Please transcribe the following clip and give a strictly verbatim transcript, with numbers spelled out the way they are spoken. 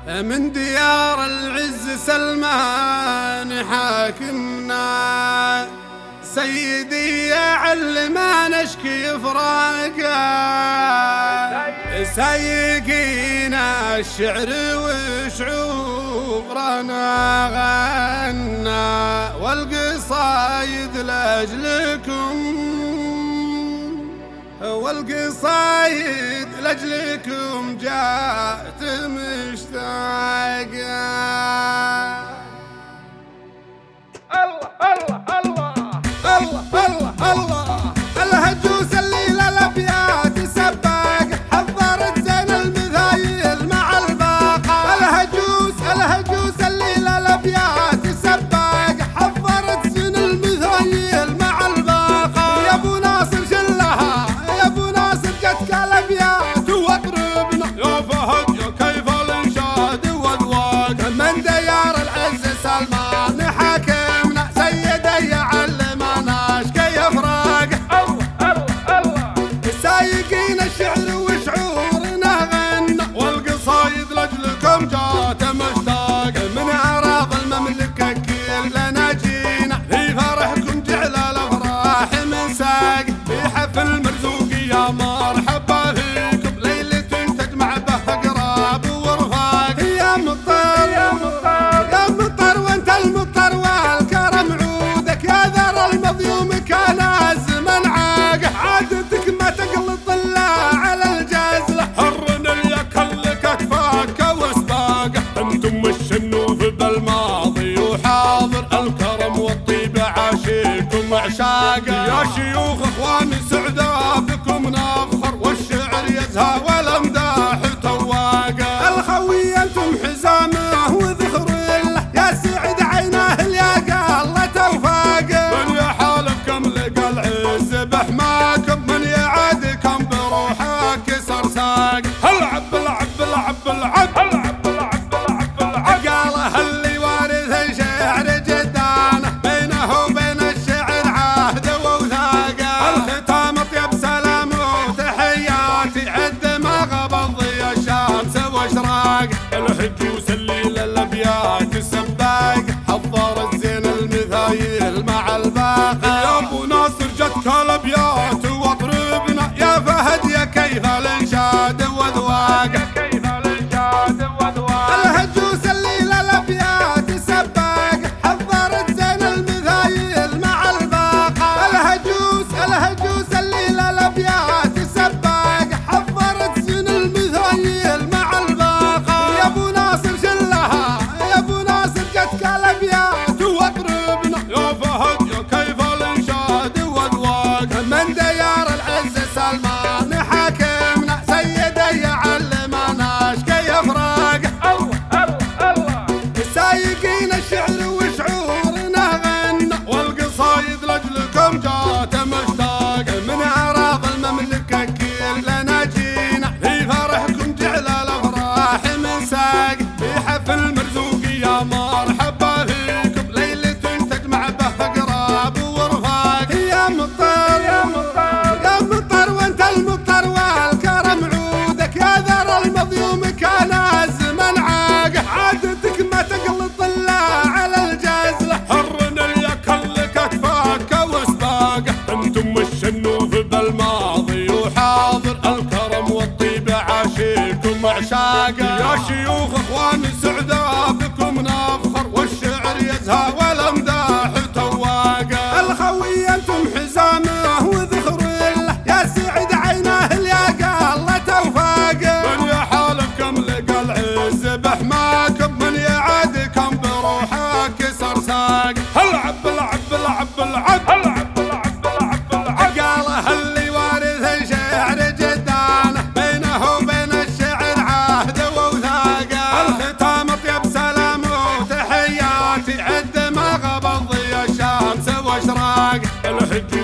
من ديار العز سلمان حاكمنا، سيدي يعل ما نشكي فراقه، سايقينا الشعر وشعورنا غنى، والقصايد لاجلكم والقصايد لاجلكم جاءت مشتاقة. الله الله الله الله الله الله الهجوس الليلة الأبيات سباق، حضرت زين المذايل مع الباقة. الهجوس الهجوس الليلة الأبيات سباق، حضرت زين المذايل مع الباقة. يا ابو ناصر شلها يا ابو ناصر جتك الأبيات واضربنا يا فهد يا كيف الانشاد واذواق. من ديار العز سلمان حاكمنا، سيدي يعلمنا شكي فراق. الله الله الله سايقين الشعر وشعورنا غنى، والقصايد لاجلكم جات مشتاق. من اعراض المملكه كلنا جينا، في فرحكم جعل الافراح مساق. في حفل مرزوق يا مرحبا فيكم، ليله تجمع به اقراب ورفاق. يا مطر يا مطر يا مطر وانت المطر والكرم عودك، يا ذر المظلوم كان الزمن عاقه. عادتك ما تقلط الا على الجازله، حرنا يكلك اكفاك وسباقه. انتم الشنوف بالماضي وحاضر، الكرم والطيب عاشيكم عشاقه. يا شيوخ اخواني سعداء بكم نفخر، والشعر يزهى والامداح تواقه. الخوي انتم حزامه وذخر له، يا سعد عيناه الياقه الله توفاقه. من يحالفكم لقى العز بحماكم، من يعادكم بروحه كسر ساق. العب العب العب العب العب العب العب العب قاله اللي وارث شعر جدانه، بينه وبين الشعر عهد ووثاقه. الختام طيب سلام وتحياتي، عد ما غبض ضي الشمس واشراق. الهجوس الليله الابيات سباق، حضرت زين المثايل مع الباقه. يا ابو ناصر جتك الابيات واضربنا، يا فهد يا كيف الانشاد واذواقه. الهجوس الليله الابيات سباق، حضرت زين المثايل مع الباقه. الهجوس الهجوس الليله الابيات سباق، حضرت زين المثايل مع الباقه. يا ابو ناصر شلها يا ابو ناصر جتك الابيات واضربنا، يا فهد يا كيف الانشاد واذواقه. من ديار العز سلمان حاكمنا، سيدي يعلمنا شكي فراقه. الله الله الله سايقين الشعر وشعورنا غنى، والقصايد لاجلكم جات مشتاق. من اعراض المملكه كلنا جينا، في فرحكم جعل الافراح مساق. في حفل مرزوق يا مرحبا فيكم، ليله تجمع به اقراب ورفاق. يا مطر يا مطر يا مطر وانت المطر والكرم عودك، يا ذر المظلوم كان الزمن عاقه. عادتك ما تقلط الا على الجازله، حرنا يكلك اكفاك وسباقه. انتم الشنوف بالماضي وحاضر، الكرم والطيب عاشيكم عشاقه. يا شيوخ اخواني سعداء بكم نفخر، والشعر يزهى والامداح تواقه. الخوي انتم حزامه وذخر له، يا سعد عيناه الياقه الله توفاقه. من يحالفكم لقى العز بحماكم، من يعادكم بروحه كسر ساق. العب العب العب العب العب العب العب العب قاله اللي وارث شعر جدانه، بينه وبين الشعر عهد ووثاقه. الختام طيب سلام وتحياتي، عد ما غبض ضي الشمس واشراق. الهجوم